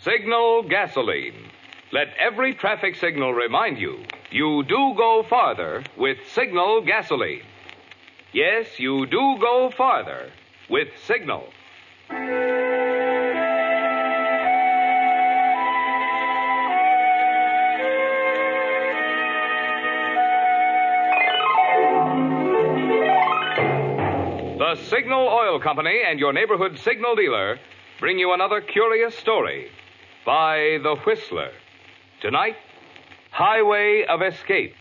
Signal gasoline. Let every traffic signal remind you, you do go farther with Signal gasoline. Yes, you do go farther with Signal. The Signal Oil Company and your neighborhood signal dealer bring you another curious story by The Whistler. Tonight, Highway of Escape.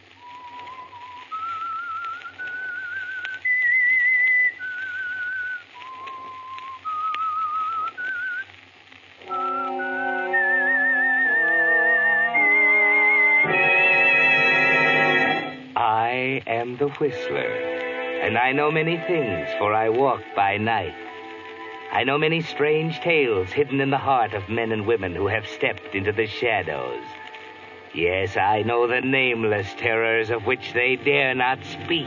I am the Whistler, and I know many things, for I walk by night. I know many strange tales hidden in the heart of men and women who have stepped into the shadows. Yes, I know the nameless terrors of which they dare not speak.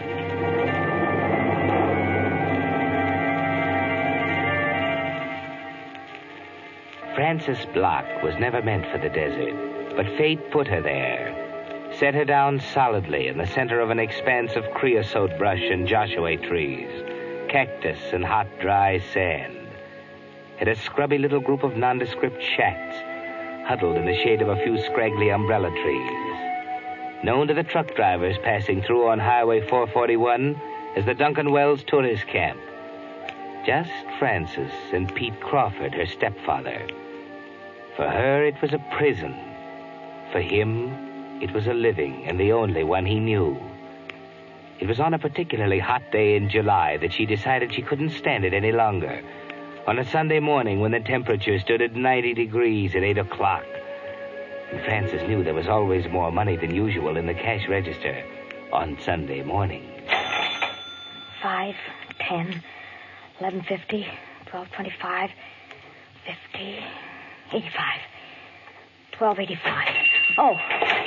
Frances Block was never meant for the desert, but fate put her there, set her down solidly in the center of an expanse of creosote brush and Joshua trees, cactus and hot, dry sand. At a scrubby little group of nondescript shacks, huddled in the shade of a few scraggly umbrella trees. Known to the truck drivers passing through on Highway 441 as the Duncan Wells Tourist Camp. Just Frances and Pete Crawford, her stepfather. For her, it was a prison. For him, it was a living and the only one he knew. It was on a particularly hot day in July that she decided she couldn't stand it any longer. On a Sunday morning when the temperature stood at 90 degrees at 8 o'clock. And Frances knew there was always more money than usual in the cash register on Sunday morning. 5, 10, 11.50, 12.25, 50, 85, 12.85. Oh.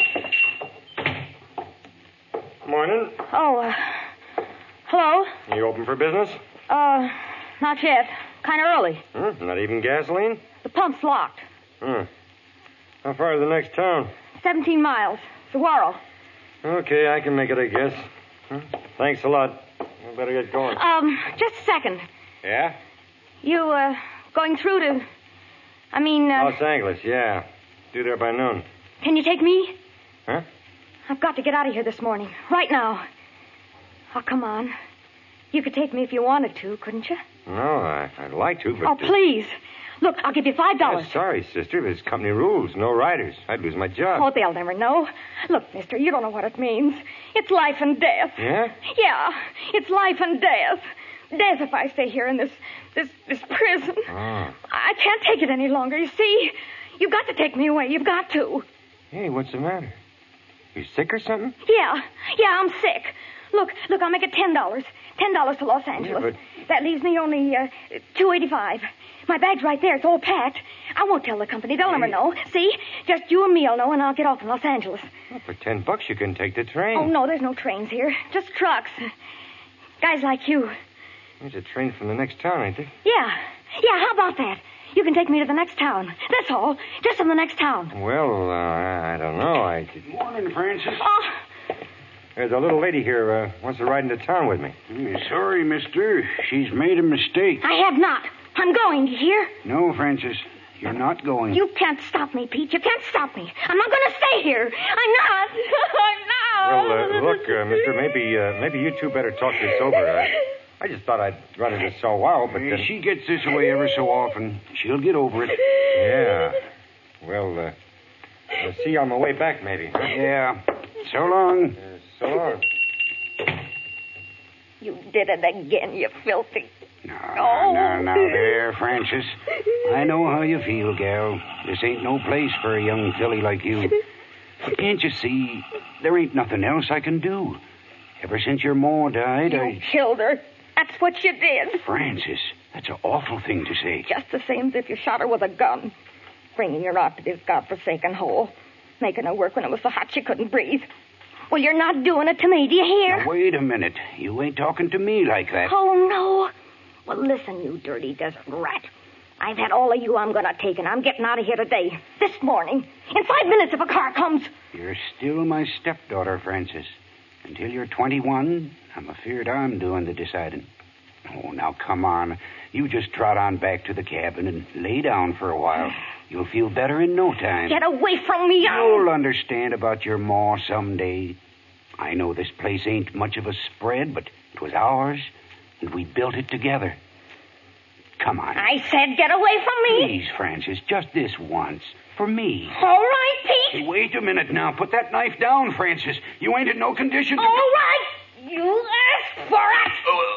Morning. Oh, hello? You open for business? Not yet. Kind of early. Not even gasoline? The pump's locked. How far is the next town? 17 miles. Saguaro. Okay, I can make it, I guess. Thanks a lot. I better get going. Just a second. Yeah? You, going through to... Los Angeles, yeah. Due there by noon. Can you take me? Huh? I've got to get out of here this morning. Right now. Oh, come on. You could take me if you wanted to, couldn't you? No, I'd like to, but... Oh, please. Look, I'll give you $5. Yeah, sorry, sister. There's company rules. No riders. I'd lose my job. Oh, they'll never know. Look, mister, you don't know what it means. It's life and death. Yeah? Yeah, it's life and death. Death if I stay here in this prison. Oh. I can't take it any longer, you see. You've got to take me away. You've got to. Hey, what's the matter? You sick or something? Yeah, I'm sick. Look, I'll make it $10. $10 to Los Angeles. Yeah, but... That leaves me only $2.85. My bag's right there. It's all packed. I won't tell the company. They'll never know. See? Just you and me will know, and I'll get off in Los Angeles. Well, for $10 you can take the train. Oh, no, there's no trains here. Just trucks. Guys like you. There's a train from the next town, ain't there? Yeah, how about that? You can take me to the next town. That's all. Just in the next town. Well, I don't know. Morning, Francis. Oh, There's a little lady here wants to ride into town with me. Sorry, mister. She's made a mistake. I have not. I'm going, do you hear? No, Francis. You're not going. You can't stop me, Pete. You can't stop me. I'm not going to stay here. I'm not. I'm not. Well, look, mister, maybe you two better talk this over. I just thought I'd run into Saguaro, but... She gets this way ever so often. She'll get over it. Yeah. Well, I'll see you on my way back, maybe. Huh? Yeah. So long. So long. You did it again, you filthy... Now, there, Francis. I know how you feel, gal. This ain't no place for a young filly like you. But can't you see, there ain't nothing else I can do. Ever since your ma died, You killed her. That's what you did. Francis, that's an awful thing to say. Just the same as if you shot her with a gun. Bringing her out to this godforsaken hole. Making her work when it was so hot she couldn't breathe. Well, you're not doing it to me, do you hear? Now, wait a minute. You ain't talking to me like that. Oh, no. Well, listen, you dirty desert rat. I've had all of you I'm going to take, and I'm getting out of here today. This morning. In 5 minutes if a car comes. You're still my stepdaughter, Francis. Until you're 21, I'm afeard I'm doing the deciding. Oh, now come on. You just trot on back to the cabin and lay down for a while. You'll feel better in no time. Get away from me. You'll understand about your ma someday. I know this place ain't much of a spread, but it was ours, and we built it together. Come on. I said get away from me. Please, Francis, just this once. For me. All right, Pete. Hey, wait a minute now. Put that knife down, Francis. You ain't in no condition to... All right. You asked for it.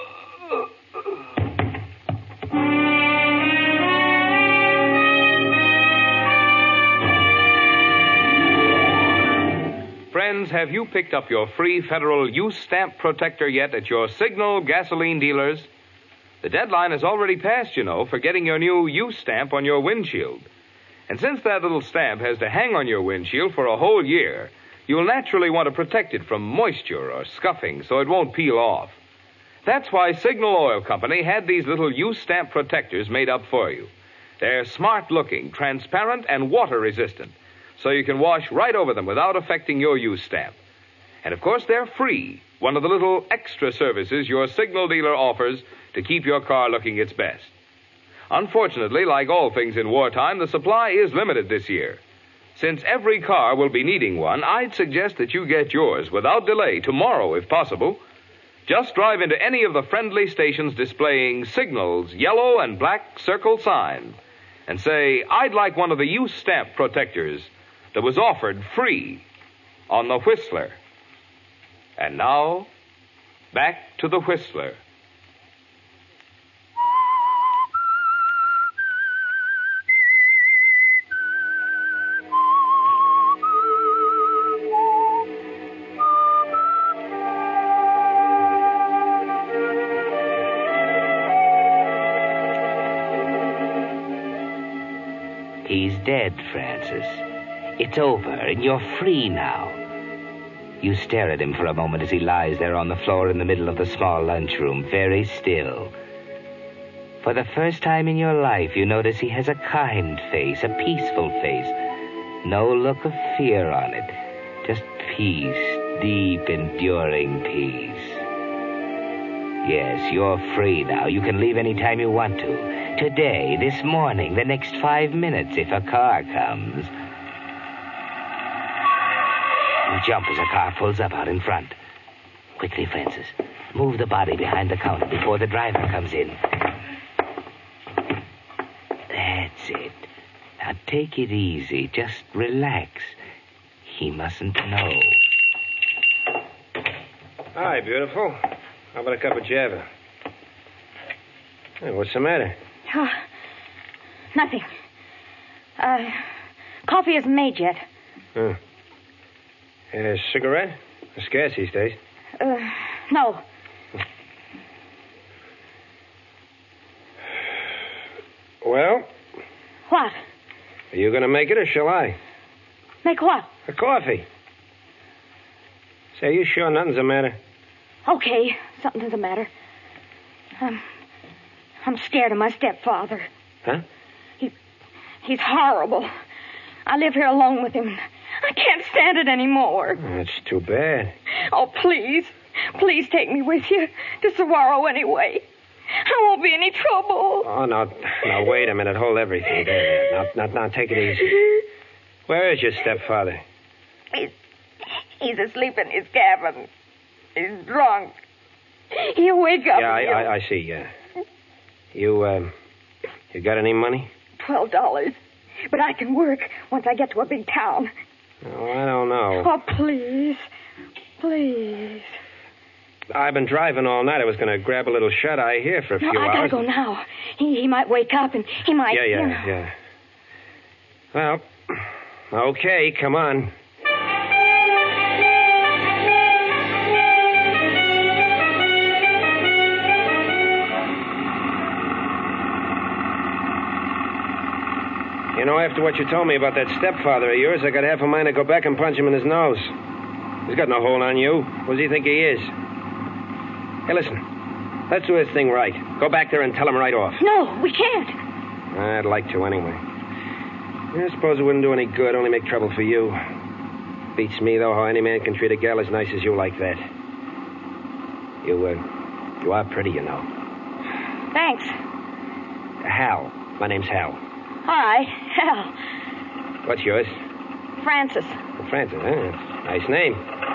Friends, have you picked up your free federal use stamp protector yet at your Signal gasoline dealers? The deadline has already passed, you know, for getting your new use stamp on your windshield. And since that little stamp has to hang on your windshield for a whole year, you'll naturally want to protect it from moisture or scuffing so it won't peel off. That's why Signal Oil Company had these little use stamp protectors made up for you. They're smart-looking, transparent, and water-resistant, so you can wash right over them without affecting your use stamp. And, of course, they're free, one of the little extra services your Signal dealer offers to keep your car looking its best. Unfortunately, like all things in wartime, the supply is limited this year. Since every car will be needing one, I'd suggest that you get yours without delay tomorrow, if possible. Just drive into any of the friendly stations displaying Signal's yellow and black circle sign and say, I'd like one of the use stamp protectors that was offered free on the Whistler. And now, back to the Whistler. He's dead, Francis. It's over, and you're free now. You stare at him for a moment as he lies there on the floor in the middle of the small lunchroom, very still. For the first time in your life, you notice he has a kind face, a peaceful face. No look of fear on it. Just peace, deep, enduring peace. Yes, you're free now. You can leave any time you want to. Today, this morning, the next 5 minutes, if a car comes. You jump as a car pulls up out in front. Quickly, Francis. Move the body behind the counter before the driver comes in. That's it. Now take it easy. Just relax. He mustn't know. Hi, beautiful. How about a cup of Java? Hey, what's the matter? Oh, nothing. Coffee isn't made yet. Huh. A cigarette? It's scarce these days. No. Well? What? Are you going to make it, or shall I? Make what? A coffee. Say, are you sure nothing's the matter? Okay, something's the matter. I'm scared of my stepfather. Huh? He's horrible. I live here alone with him. I can't stand it anymore. Oh, that's too bad. Oh, please. Please take me with you to Saguaro anyway. I won't be any trouble. Oh, now, wait a minute. Hold everything there. Now, take it easy. Where is your stepfather? He's asleep in his cabin. He's drunk. He'll wake up. Yeah, I see, yeah. You got any money? $12. But I can work once I get to a big town. Oh, I don't know. Oh, please. Please. I've been driving all night. I was going to grab a little shut-eye here for a few hours. I gotta go now. He might wake up and he might... Yeah. Well, okay, come on. You know, after what you told me about that stepfather of yours, I got half a mind to go back and punch him in his nose. He's got no hold on you. What does he think he is? Hey, listen. Let's do this thing right. Go back there and tell him right off. No, we can't. I'd like to, anyway. I suppose it wouldn't do any good, only make trouble for you. Beats me, though, how any man can treat a gal as nice as you like that. You are pretty, you know. Thanks. Hal. My name's Hal. Hi, Hal. What's yours? Francis. Francis, huh? Nice name.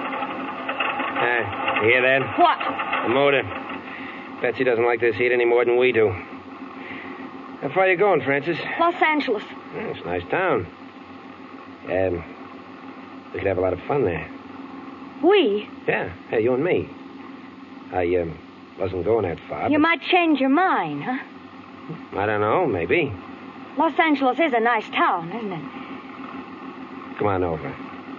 You hear that? What? The motor. Betsy doesn't like this heat any more than we do. How far are you going, Francis? Los Angeles. It's a nice town. We could have a lot of fun there. We? Yeah, hey, you and me. I wasn't going that far. You might change your mind, huh? I don't know, maybe. Los Angeles is a nice town, isn't it? Come on over.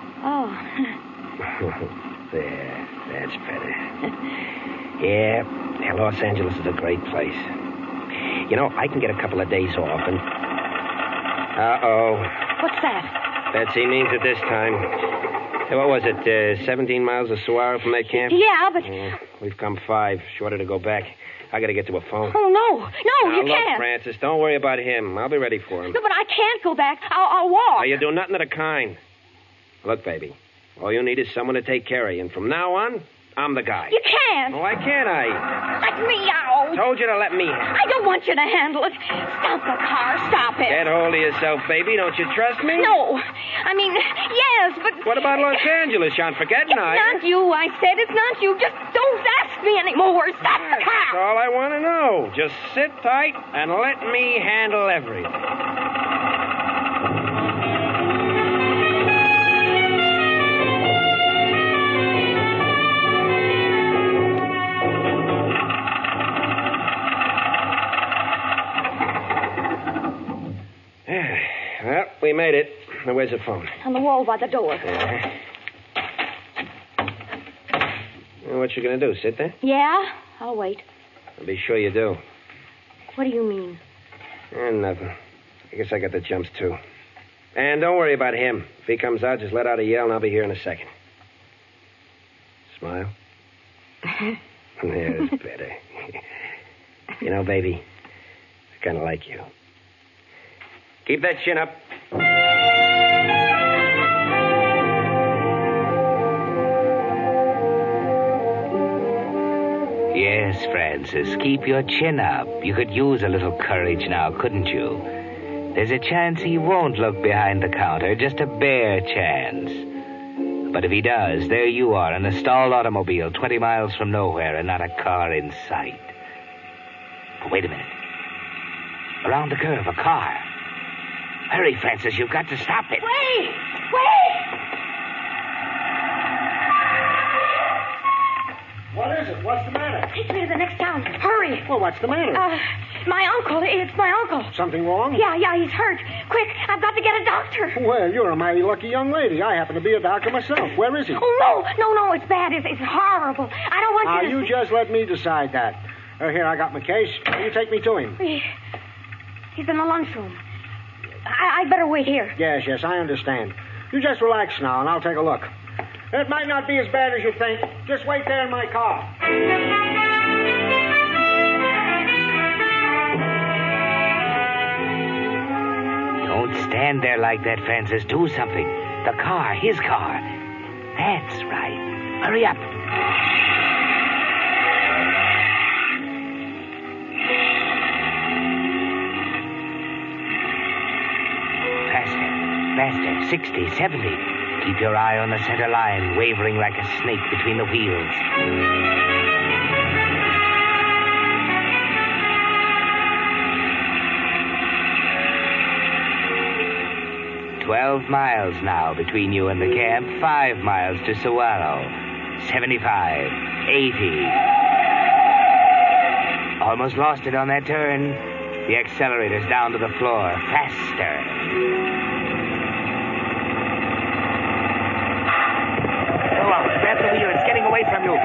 Oh. There, that's better. Yeah, Los Angeles is a great place. You know, I can get a couple of days off and... Uh-oh. What's that? Betsy means it this time. Hey, what was it, 17 miles of Saguaro from that camp? Yeah, but... We've come 5, shorter to go back. I gotta get to a phone. Oh, no. No, now, you look, can't. Francis, don't worry about him. I'll be ready for him. No, but I can't go back. I'll walk. Now, you do nothing of the kind. Look, baby, all you need is someone to take care of you. And from now on, I'm the guy. You can't. Why can't I? Let me out. Told you to let me. I don't want you to handle it. Stop the car. Stop it. Get hold of yourself, baby. Don't you trust me? No. I mean, yes, but... What about Los Angeles? You aren't forgetting, It's are you? not you, I said. It's not you. Just don't ask me anymore. Stop the That's car. all I want to know. Just sit tight and let me handle everything. Well, we made it. Now, where's the phone? On the wall by the door. Yeah. Well, what you gonna do? Sit there? Yeah? I'll wait. I'll be sure you do. What do you mean? Nothing. I guess I got the jumps, too. And don't worry about him. If he comes out, just let out a yell, and I'll be here in a second. Smile. There's better. You know, baby, I kind of like you. Keep that chin up. Yes, Francis, keep your chin up. You could use a little courage now, couldn't you? There's a chance he won't look behind the counter, just a bare chance. But if he does, there you are in a stalled automobile 20 miles from nowhere and not a car in sight. But wait a minute. Around the curve, a car. Hurry, Francis, you've got to stop it. Wait! Wait! What is it? What's the matter? Take me to the next town. Hurry. Well, what's the matter? My uncle. It's my uncle. Something wrong? Yeah, he's hurt. Quick, I've got to get a doctor. Well, you're a mighty lucky young lady. I happen to be a doctor myself. Where is he? Oh, no, it's bad. It's horrible. I don't want Now, you to... you just let me decide that. Here, I got my case. You take me to him. He's in the lunchroom. I'd better wait here. Yes, I understand. You just relax now, and I'll take a look. It might not be as bad as you think. Just wait there in my car. Don't stand there like that, Francis. Do something. The car, his car. That's right. Hurry up. Faster. 60, 70. Keep your eye on the center line, wavering like a snake between the wheels. 12 miles now between you and the camp. 5 miles to Saguaro. 75, 80. Almost lost it on that turn. The accelerator's down to the floor. Faster. Grab the wheel. It's getting away from you.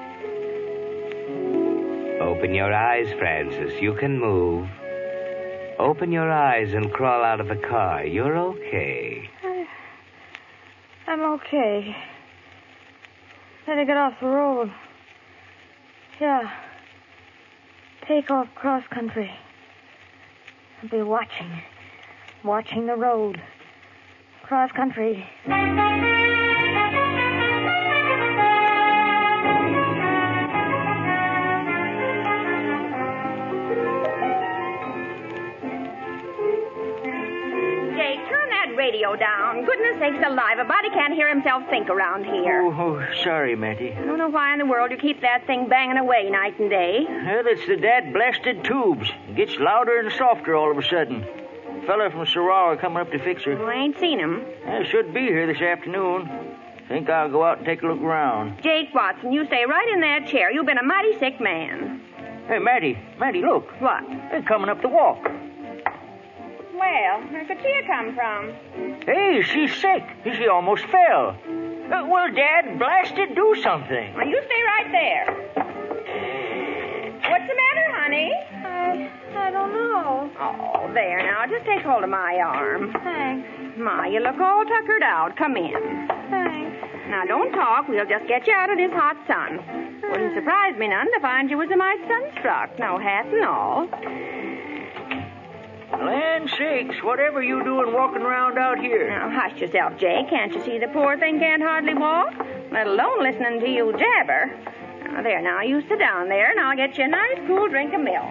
Open your eyes, Francis. You can move. Open your eyes and crawl out of the car. You're okay. I'm okay. Better get off the road. Yeah. Take off cross country. I'll be watching the road. Cross country. Radio down. Goodness sakes alive, a body can't hear himself think around here. Oh, sorry, Matty. I don't know why in the world you keep that thing banging away night and day. Well, it's the dad-blasted tubes. It gets louder and softer all of a sudden. Fella from Sarawak coming up to fix her. I ain't seen him. I should be here this afternoon. Think I'll go out and take a look around. Jake Watson, you stay right in that chair. You've been a mighty sick man. Hey, Matty, look. What? They're coming up the walk. Well, where could she have come from? Hey, she's sick. She almost fell. Well, Dad, blasted, do something. Well, you stay right there. What's the matter, honey? I don't know. Oh, there now. Just take hold of my arm. Thanks. Ma, you look all tuckered out. Come in. Thanks. Now, don't talk. We'll just get you out of this hot sun. Wouldn't surprise me none to find you was a mite sunstruck. No hat and all. Land sakes, whatever you doing walking around out here? Now, hush yourself, Jake. Can't you see the poor thing can't hardly walk? Let alone listening to you jabber. Now, there, now, you sit down there, and I'll get you a nice cool drink of milk.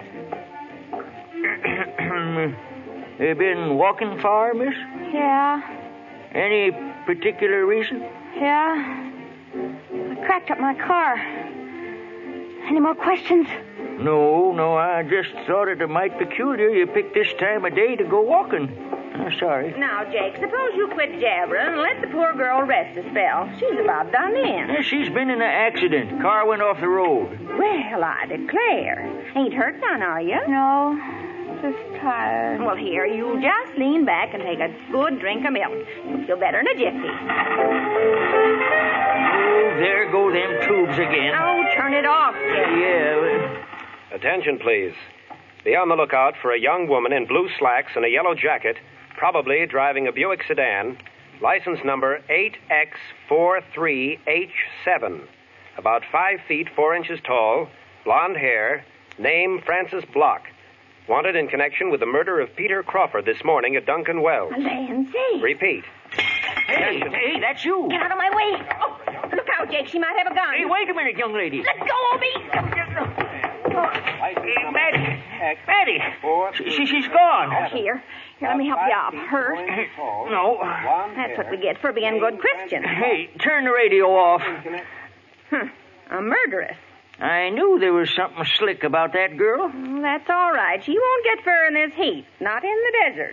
You been walking far, miss? Yeah. Any particular reason? Yeah. I cracked up my car. Any more questions? No, I just thought it might peculiar you picked this time of day to go walking. I'm sorry. Now, Jake, suppose you quit jabbering and let the poor girl rest a spell. She's about done in. Yeah, she's been in an accident. Car went off the road. Well, I declare. Ain't hurt none, are you? No, just tired. Well, here, you just lean back and take a good drink of milk. You'll feel better in a jiffy. Oh, there go them tubes again. Oh, turn it off, Jake. Yeah. Attention, please. Be on the lookout for a young woman in blue slacks and a yellow jacket, probably driving a Buick sedan, license number 8X43H7, about 5 feet 4 inches tall, blonde hair, name Frances Block. Wanted in connection with the murder of Peter Crawford this morning at Duncan Wells. Land sakes. Repeat. Hey, that's you. Get out of my way. Oh, look out, Jake. She might have a gun. Hey, wait a minute, young lady. Let go of me. Hey, Matty. She's gone. Oh, here, let me help you off. Hurt? No. That's what we get for being good Christians. Hey, turn the radio off. A murderess. I knew there was something slick about that girl. Well, that's all right. She won't get fur in this heat. Not in the desert.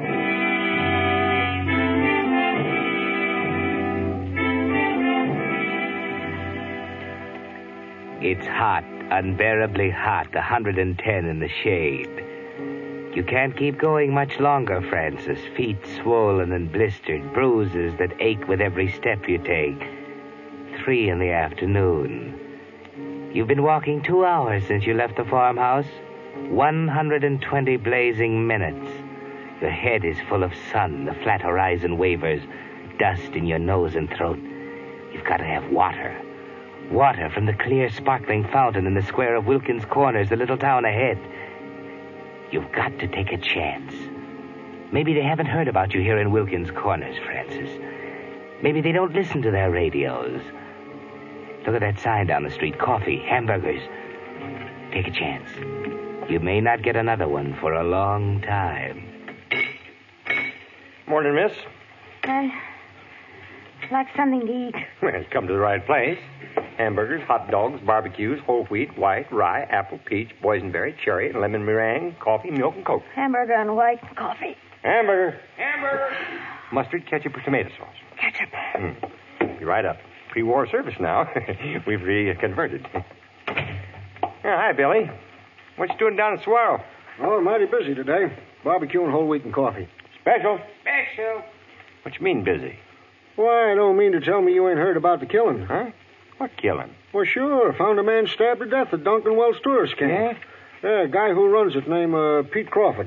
It's hot, unbearably hot, 110 in the shade. You can't keep going much longer, Francis. Feet swollen and blistered, bruises that ache with every step you take. 3 in the afternoon. You've been walking 2 hours since you left the farmhouse. 120 blazing minutes. Your head is full of sun. The flat horizon wavers. Dust in your nose and throat. You've got to have water. Water from the clear, sparkling fountain in the square of Wilkins Corners, the little town ahead. You've got to take a chance. Maybe they haven't heard about you here in Wilkins Corners, Francis. Maybe they don't listen to their radios. Look at that sign down the street. Coffee, hamburgers. Take a chance. You may not get another one for a long time. Morning, miss. I'd like something to eat. Well, you come to the right place. Hamburgers, hot dogs, barbecues, whole wheat, white, rye, apple, peach, boysenberry, cherry, and lemon meringue, coffee, milk, and Coke. Hamburger and white coffee. Hamburger. Hamburger. Mustard, ketchup, or tomato sauce. Ketchup. Be right up. Pre-war service now. We've reconverted. Hi, Billy. What you doing down at Swirl? Oh, mighty busy today. Barbecue and whole wheat and coffee. Special. Special. What you mean busy? Why, I don't mean to tell me you ain't heard about the killing. Huh? What killing? Well, sure. Found a man stabbed to death at Duncan Wells tourist camp. Yeah? Yeah, a guy who runs it named Pete Crawford.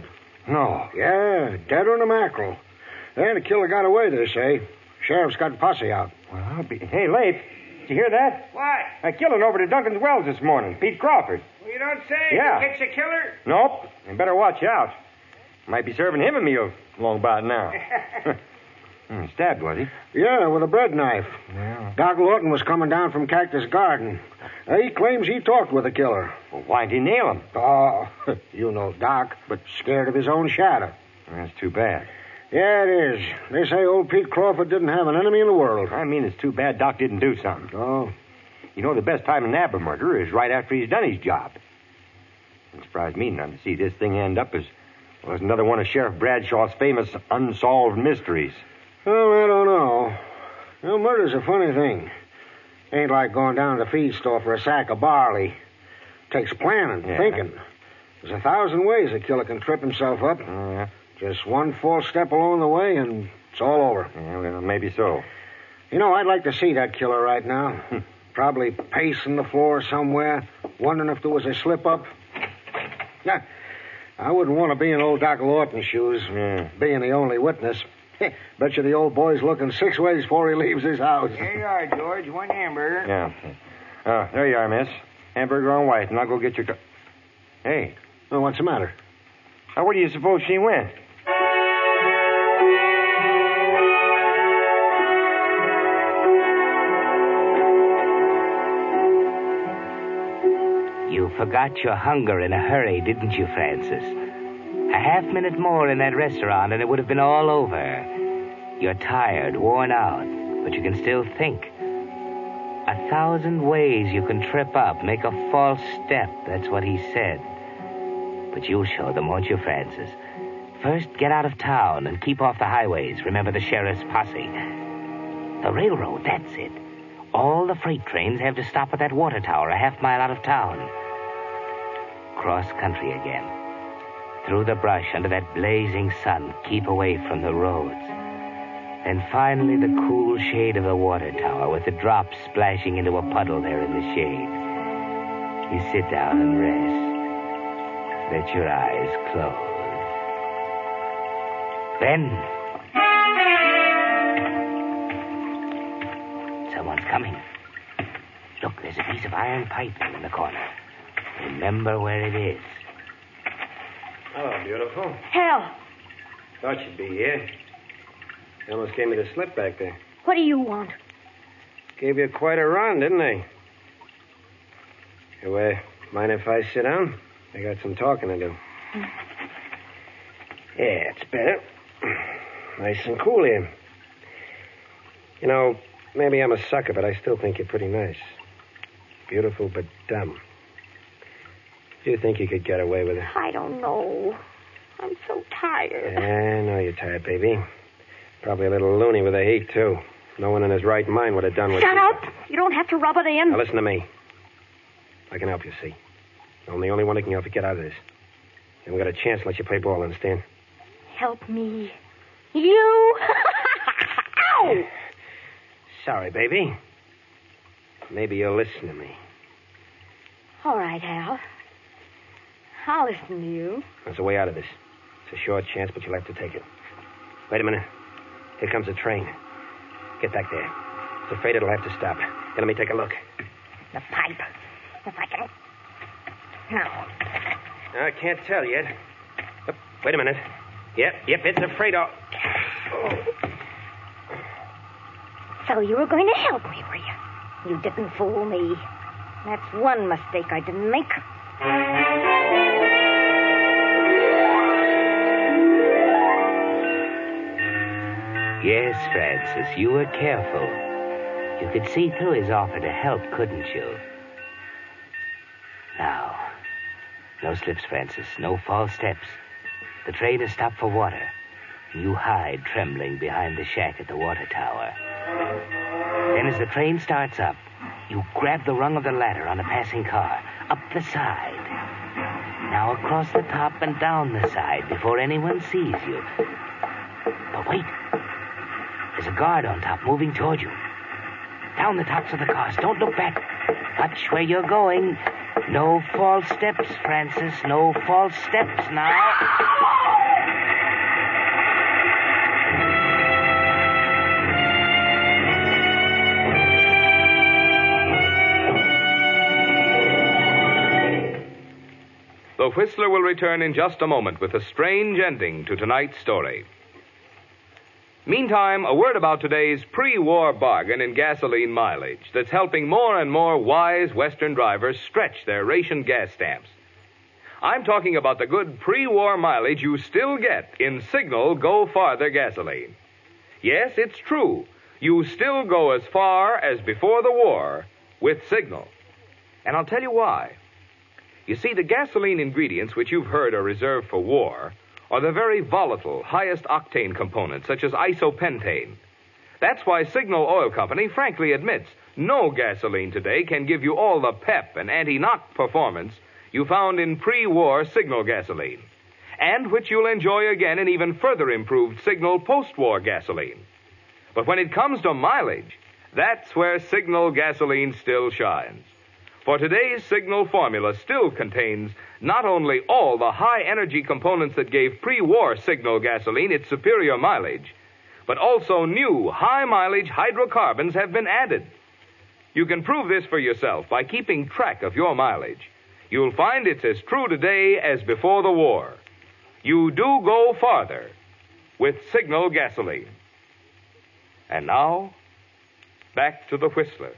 No. Yeah, deader than a mackerel. And the killer got away, they say. Sheriff's got posse out. Well, Hey, Leif, did you hear that? What? A killing over to Duncan's Wells this morning. Pete Crawford. Well, you don't say. Yeah. You catch a killer? Nope. You better watch out. Might be serving him a meal long about now. Stabbed, was he? Yeah, with a bread knife. Yeah. Doc Lawton was coming down from Cactus Garden. He claims he talked with the killer. Well, why'd he nail him? Oh, you know Doc, but scared of his own shadow. That's too bad. Yeah, it is. They say old Pete Crawford didn't have an enemy in the world. I mean, it's too bad Doc didn't do something. Oh. You know, the best time to nab a murderer is right after he's done his job. It surprised me none to see this thing end up as another one of Sheriff Bradshaw's famous unsolved mysteries. Well, I don't know. You know, murder's a funny thing. Ain't like going down to the feed store for a sack of barley. Takes planning, thinking. There's 1,000 ways a killer can trip himself up. Yeah. Just one false step along the way, and it's all over. Yeah, well, maybe so. You know, I'd like to see that killer right now. Probably pacing the floor somewhere, wondering if there was a slip-up. Yeah, I wouldn't want to be in old Doc Lawton's shoes, being the only witness. Bet you the old boy's looking 6 ways before he leaves his house. Here you are, George. One hamburger. Yeah. There you are, miss. Hamburger on white, and I'll go get your... Hey. Well, what's the matter? Now, where do you suppose she went? You forgot your hunger in a hurry, didn't you, Francis? A half-minute more in that restaurant and it would have been all over. You're tired, worn out, but you can still think. 1,000 ways you can trip up, make a false step, that's what he said. But you'll show them, won't you, Francis? First, get out of town and keep off the highways. Remember the sheriff's posse. The railroad, that's it. All the freight trains have to stop at that water tower a half-mile out of town. Cross country again. Through the brush under that blazing sun, keep away from the roads. And finally the cool shade of the water tower with the drops splashing into a puddle there in the shade. You sit down and rest. Let your eyes close. Then... someone's coming. Look, there's a piece of iron pipe in the corner. Remember where it is. Oh, beautiful. Hal, Thought you'd be here. They almost gave me the slip back there. what do you want? Gave you quite a run, didn't they? You, mind if I sit down? I got some talking to do. Yeah, it's better. Nice and cool here. You know, maybe I'm a sucker, but I still think you're pretty nice. Beautiful, but dumb. Do you think you could get away with it? I don't know. I'm so tired. I know you're tired, baby. Probably a little loony with the heat, too. No one in his right mind would have done what Shut you... up! You don't have to rub it in. Now, listen to me. I can help you, see. I'm the only one who can help you get out of this. And we got a chance to let you play ball, understand? Help me. You? Ow! Sorry, baby. Maybe you'll listen to me. All right, Hal. I'll listen to you. There's a way out of this. It's a short chance, but you'll have to take it. Wait a minute. Here comes a train. Get back there. It's afraid it'll have to stop. Then let me take a look. The pipe. If I can... Now. I can't tell yet. Oh, wait a minute. Yep, it's afraid of... Oh. So you were going to help me, were you? You didn't fool me. That's one mistake I didn't make. Yes, Francis, you were careful. You could see through his offer to help, couldn't you? Now, no slips, Francis. No false steps. The train has stopped for water. You hide, trembling, behind the shack at the water tower. Then as the train starts up, you grab the rung of the ladder on a passing car, up the side. Now across the top and down the side before anyone sees you. But wait. There's a guard on top moving toward you. Down the tops of the cars. Don't look back. Watch where you're going. No false steps, Francis. No false steps now. The Whistler will return in just a moment with a strange ending to tonight's story. Meantime, a word about today's pre-war bargain in gasoline mileage that's helping more and more wise Western drivers stretch their ration gas stamps. I'm talking about the good pre-war mileage you still get in Signal Go Farther gasoline. Yes, it's true. You still go as far as before the war with Signal. And I'll tell you why. You see, the gasoline ingredients which you've heard are reserved for war are the very volatile, highest octane components, such as isopentane. That's why Signal Oil Company frankly admits no gasoline today can give you all the pep and anti-knock performance you found in pre-war Signal gasoline, and which you'll enjoy again in even further improved Signal post-war gasoline. But when it comes to mileage, that's where Signal gasoline still shines. For today's Signal formula still contains not only all the high-energy components that gave pre-war Signal gasoline its superior mileage, but also new high-mileage hydrocarbons have been added. You can prove this for yourself by keeping track of your mileage. You'll find it's as true today as before the war. You do go farther with Signal gasoline. And now, back to the Whistler.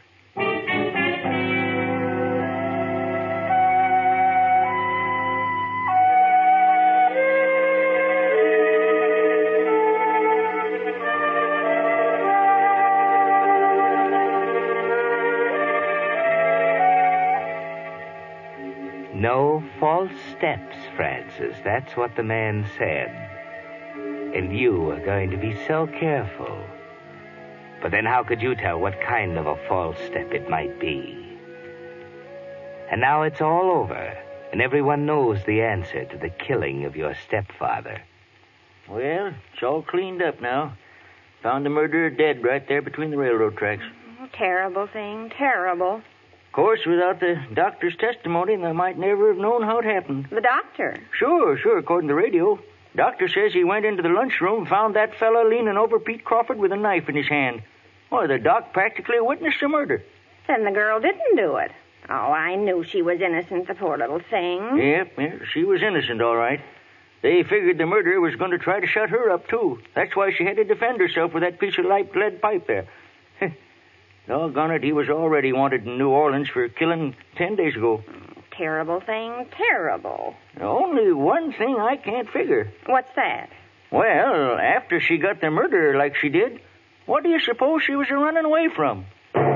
No false steps, Francis. That's what the man said. And you are going to be so careful. But then how could you tell what kind of a false step it might be? And now it's all over, and everyone knows the answer to the killing of your stepfather. Well, it's all cleaned up now. Found the murderer dead right there between the railroad tracks. Oh, terrible thing, terrible. Of course, without the doctor's testimony, they might never have known how it happened. The doctor? Sure, according to the radio. Doctor says he went into the lunchroom and found that fella leaning over Pete Crawford with a knife in his hand. Why, the doc practically witnessed the murder. Then the girl didn't do it. Oh, I knew she was innocent, the poor little thing. Yep, she was innocent, all right. They figured the murderer was going to try to shut her up, too. That's why she had to defend herself with that piece of light lead pipe there. Doggone it, he was already wanted in New Orleans for killing 10 days ago. Terrible thing, terrible. Only one thing I can't figure. What's that? Well, after she got the murderer like she did, what do you suppose she was running away from?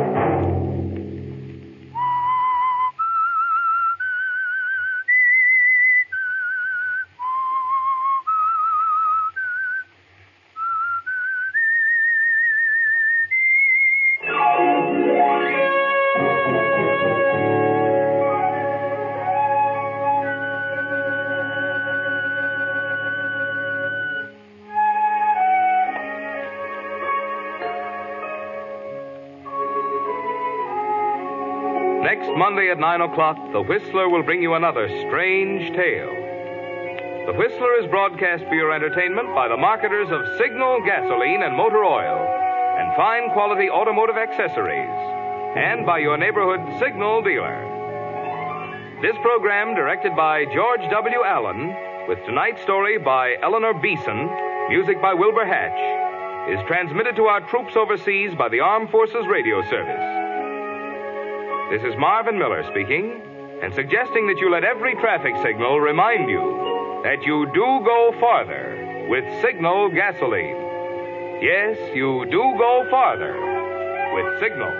Next Monday at 9 o'clock, The Whistler will bring you another strange tale. The Whistler is broadcast for your entertainment by the marketers of Signal gasoline and motor oil and fine quality automotive accessories, and by your neighborhood Signal dealer. This program, directed by George W. Allen, with tonight's story by Eleanor Beeson, music by Wilbur Hatch, is transmitted to our troops overseas by the Armed Forces Radio Service. This is Marvin Miller speaking, and suggesting that you let every traffic signal remind you that you do go farther with Signal gasoline. Yes, you do go farther with Signal.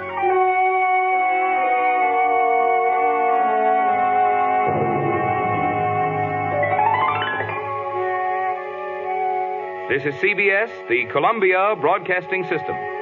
This is CBS, the Columbia Broadcasting System.